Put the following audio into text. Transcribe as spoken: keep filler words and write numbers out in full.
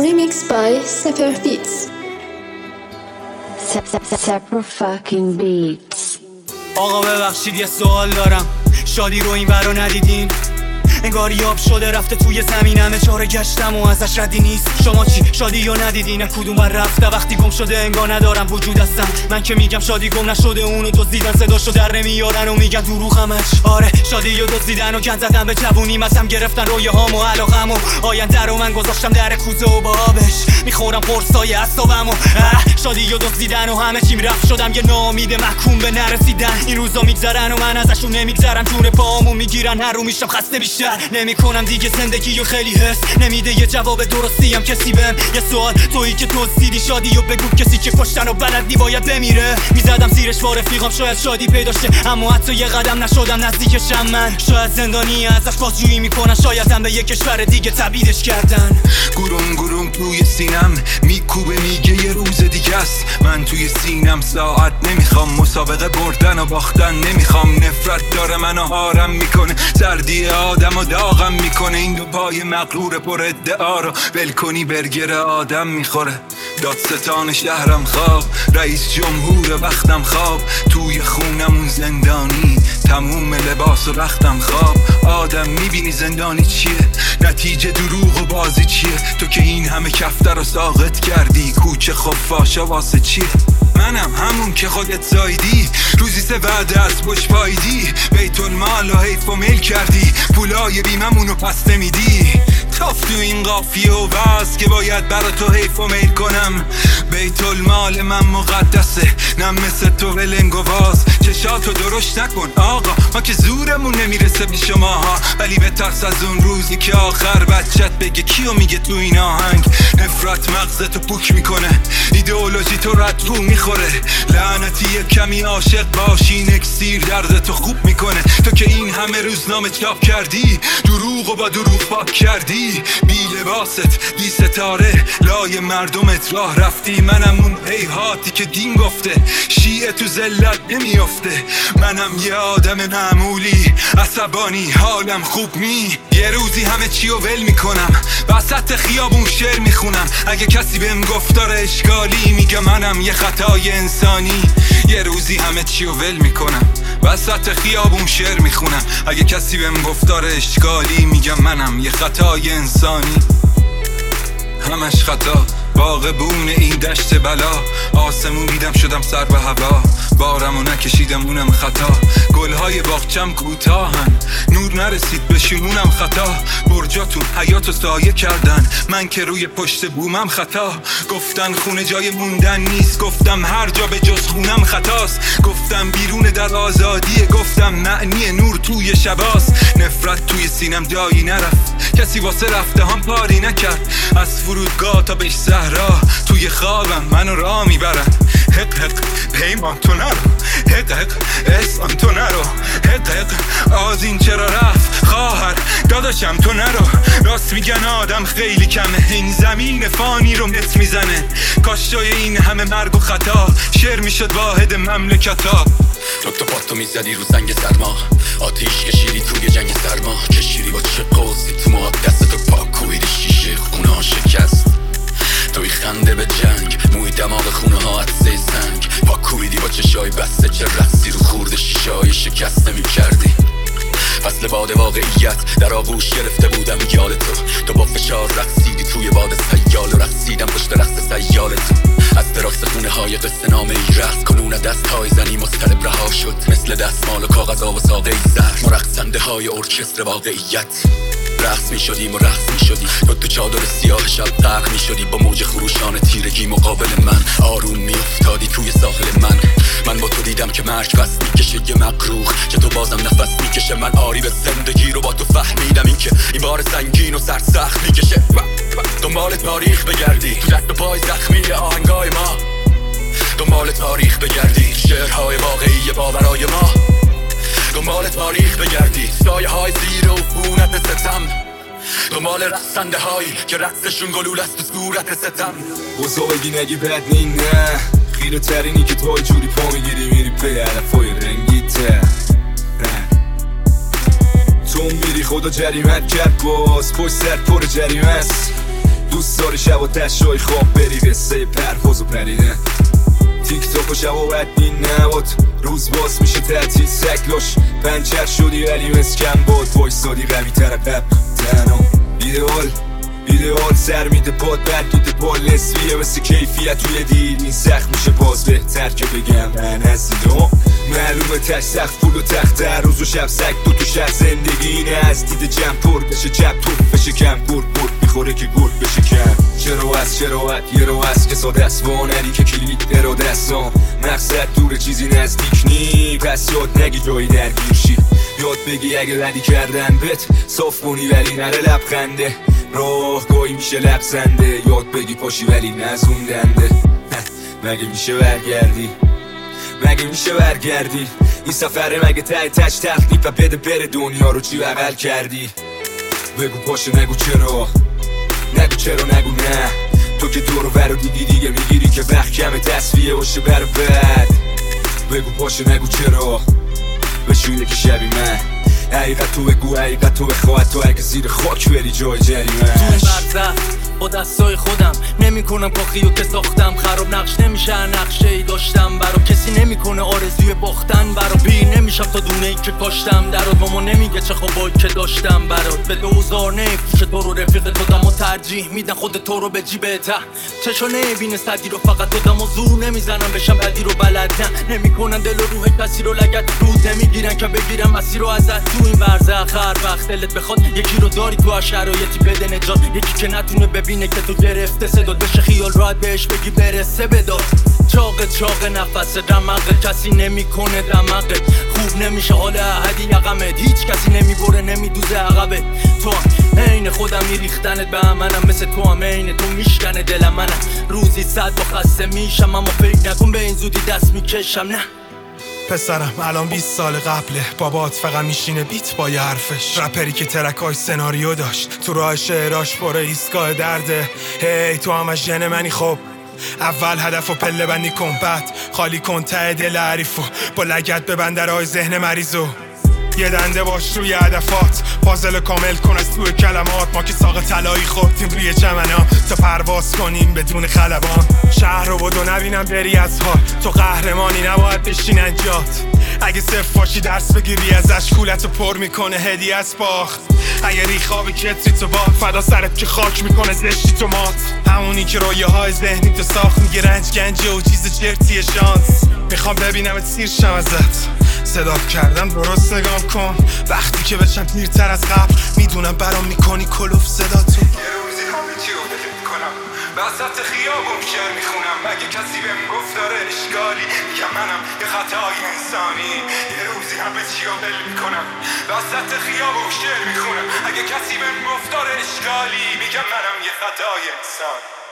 Remixed by Sefer Beats. Sefer fucking beats. آقا ببخشید یه سوال دارم، شادی رو این ورا ندیدین؟ انگار یاب شده رفته توی زمینمه، چاره گشتم و ازش ردی نیست. شما چی شادی یا ندیدین؟ کدوم بر رفته وقتی گم شده انگار ندارم وجود هستم. من که میگم شادی گم نشده، اونو دزدیدن صداشو در نمیارن و میگن دروغمش. آره شادی و دزدیدن و گند زدن به جوونی، مثلا گرفتن رویاهامو علاقمو آینده رو من گذاشتم در کوزه و با آبش میخورم قرصای اعصابمو. شادی و دزدیدن و همه چیم رفت، شدم یه ناامید محکوم به نرسیدن. این روزا میگذرن و من ازشون نمیگذرم، جون پامو میگیرن هر رو میشم خسته بیشتر. نمی کنم دیگه زندگی و خیلی حس نمیده یه جواب درستی هم کسی بهم. یه سوال تویی که دزدیدی شادی و بگو کسی که کشتن و بلدی باید بمیره. میزدم زیرش با رفیقام شاید شادی پیدا شه، اما حتی یه قدم نشدم نزدیکشم. من شاید زندانی ازش بازجویی میکنن، شاید هم به یه کشور دیگه تبعیدش کردن. گروم گروم توی سینم میکوبه میگه یه روز دیگه است. من توی سینم ساعت نمیخوام، مسابقه بردن و باختن نمیخوام. نفرت داره منو هارم میکنه، سردی آدم و داغم میکنه. این دو پای مغرور پر ادعا رو ول کنی برگر آدم میخوره. دادستان شهرم خواب، رئیس جمهور وقتم خواب. توی خونمون زندانی، تموم لباس و رختم خواب. آدم میبینی زندانی چیه؟ نتیجه دروغ و بازی چیه؟ تو که این همه کفتر رو ساقط کردی، کوچه خفاشا واسه چیه؟ منم همون که خودت زایدی، روزی سه وعده از پشت پایدی. بیت المال و حیف و میل کردی، پولای بیممونو پس نمیدی. تاف تو این قافیه و وز که باید برا تو حیف و میل کنم. بیت المال من مقدسه، نه مثل تو ولنگ و واز. چشاتو درشت نکن آقا، ما که زورمون نمیرسه به شماها. ولی بترس از اون روزی که آخر بچت بگه کیو میگه تو این آهنگ. نفرت مغزتو پوک میکنه، ایدئولوژی تو رد رو میخوره. لعنتی کمی عاشق باشی، اکسیر دردتو خوب میکنه. تو که این همه روزنامه چاپ کردی، دروغ و با دروغ پاک کردی. بی لباست بی ستاره لای مردمت راه رفتی. منم اون هیهاتی که دین گفته شیعه تو ذلت نمیافته. منم یه آدم معمولی، عصبانی حالم خوب می. یه روزی همه چی رو ول میکنم، وسط خیابون شعر میخونم. اگه کسی بهم گفتار اشکالی، میگه منم یه خطای انسانی. یه روزی همه چی رو ول میکنم، وسط خیابون شعر میخونم. اگه کسی بهم گفتار اشکالی، میگم منم یه خطای انسانی. همش خطا، باغبون این دشت بلا. آسمون دیدم شدم سر به هوا، بارمو نکشیدم اونم خطا. گلهای باغچم کوتاهن، نور نرسید به شمونم خطا. برجاتون حیاتو سایه کردن، من که روی پشت بومم خطا. گفتن خونه جای موندن نیست، گفتم هر جا به جز خونم خطاست. گفتم بیرون در آزادیه، گفتم معنی نور توی شباست. نفرت توی سینم جایی نرفت، کسی واسه رفته هم پاری نکرد. از فرودگاه تا به صحرا، توی خوابم منو راه میبرن. حق حق پیمان تو نرو، حق حق اسم تو نرو. حق حق آزین چرا رفت خواهر داداشم تو نرو. راست میگن آدم خیلی کمه، این زمین فانی رو مت میزنه. کاش جای این همه مرگ و خطا شعر میشد واحد مملکتا. تو پاتو میزدی رو زنگ سرما، آتیش کشیدی توی جنگ سرما. کشیدی با چه قوسی تو موها، دست تو پاک کویدی شیشه خونه ها شکست. توی خنده به جنگ، موی دماغ خونه ها عدسه سنگ. پاک کویدی با چشای بسته، چه رقصی رو خورده شیشه های شکست نمی کردی. فصل باد واقعیت در آغوش گرفته بودم یاد تو. تو با فشار رقصیدی توی باد سیال، و رقصیدم پشت رقص سیال تو. از دراکس خونه های قصه نامه ای رقص کنون دست های زنی مضطرب رها شد. مثل دستمال و کاغذ و ساقه ای زرد، ما رقصنده های ارکستر واقعیت. رقص می شدیم و رقص می شدی، تو تو چادر سیاه شب غرق می شدی. با موج خروشان تیرگی مقابل من آروم می افتادی توی ساحل من. من با تو دیدم که مرگ فست می کشه یه مقروخ، که تو بازم نفس می کشه. من آری به زندگی رو با تو فهمیدم، این که این بار سنگین و سرسخت می کشه. دنبال تاریخ بگردی تو دست و پای زخمی آهنگای ما. دنبال تاریخ بگردی تو شعرهای واقعی باورای ما. دنبال تاریخ بگردی سایه های زیر و فونت ستم. دنبال رقصنده هایی که رقصشون گلول است تو صورت ستم. بزرگی نگی بد نی نه، خیره ترینی که توی جوری پا میگیری میری پی علفای رنگی تر. تو میری خدا جریمت کرد، باز پشت سر پر جریمه است. دوست داری شب و تشای خواب بری قصه پرواز و پریدن تیک تاک و شب و بدبین نباد روز باز میشه تعطیل سکلاش پنچر شدی ولی مسکن باد وایستادی قوی تر قبل تنها ایدئال ایدئال سر میده باد برگیده بال نصفیه مثل کیفیت توی دیل این سخت میشه باز بهتر که بگم من از اینا معلومه تش سخت فول و تخت در روز و شب سگ دو تو شهر زندگی اینه از دید جمع پر بشه جب توف بشه کم پر پر میخوره که گرد بشه کم چرا از چرا یه رو از که ساده است وانری که کلید اراده استان مقصد دور چیزی نزدیک نی پس یاد نگی جایی درگیر شی یاد بگی اگه بدی کردن بت صاف کنی ولی نره لبخنده راه گاهی میشه لبزنده یاد بگی پاشی ولی نزوندنده مگه میشه برگردی مگه میشه برگردی این سفره مگه تای تش تخلیف و بده بره دنیا رو چی بغل کردی بگو پاشه نگو چرا نگو چرا نگو نه تو که دورو برو دیدی دیگه میگیری که وقت کمه تصفیه باشه برو بد بگو پاشه نگو چرا بشو یکی شبی من حقیقت تو بگو حقیقت تو بخواه تو اگه زیر خاک بری جای جریمش با دستای خودم نمی کنم کاخیو که ساختم خراب نقش نمیشه نقشه ای داشتم برا کسی نمیکنه آرزوی باختن برا پیر نمیشم تا دونه ای که کاشتم درات ماما نمیگه چه خوابایی که داشتم برات به دوزار نمیفروشه تو رو رفیق تو دم و ترجیح میدن خود تو رو به جیبه ته چشا نمیبینه صدی رو فقط تو دم و زور نمیزنم بشم بدی رو بلد نه نمیکنن دل و روح کسی رو لگت روز نمیگیرن که بگیرم مسیر رو ازت تو این برزخ هر وقت دلت بخواد یکی رو داری تو هر شرایطی بده نجات یکی که نتونه ببینه که تو گرفته صدات بشه خیال راحت بهش بگی برسه بداد چاق چاق نفس دماغت کسی نمیکنه دماغت خوب نمیشه حال احدی یقمت هیچ کسی نمیبره نمیدوزه عقبت تو هم عین خودم میریختنت به منم مثل تو هم عین تو میشکنه دلم منم روزی صد با خسته میشم اما فکر نکن به این زودی دست میکشم نه پسرم الان بیست سال قبله بابات فقط میشینه بیت با یه حرفش رپری که ترکاش سناریو داشت تو راه شعراش پر ایستگاه درده هی تو هم از ژن منی خب اول هدف و پله بندی کن بعد خالی کن ته دل حریفو با لگت ببند درهای ذهن مریضو یه دنده باش روی هدفات پازل کامل کن از توی کلمات ما که ساق طلایی خوردیم روی چمنا تا پرواز کنیم بدون خلبان شهر رو بدو نبینم بری از حال تو قهرمانی نباید بشین انجات اگه صف باشی درس بگیری ازش کولتو پر میکنه هدیه از باخت اگه ریخابی کتری تو باد فدا سرت که خاک میکنه زشتی تو مات همونی که رویه های ذهنی تو ساخت میگه رنج گنجه و چیز چرتیه شانس میخوام ببینمت سیر شم ازت صدات کردم درست نگام کن وقتی که بشم پیرتر از قبل میدونم برام میکنی کلوف صداتو یه روزی همیچی رو فکر میکنم وسط خیابون شعر میخونم اگه کسی بهم گفت داره اشکالی میگم منم یه خطای انسانی یه روزی همه چی رو دل میکنم وسط خیابون شعر میخونم اگه کسی بهم گفت داره اشکالی میگم منم یه خطای انسانی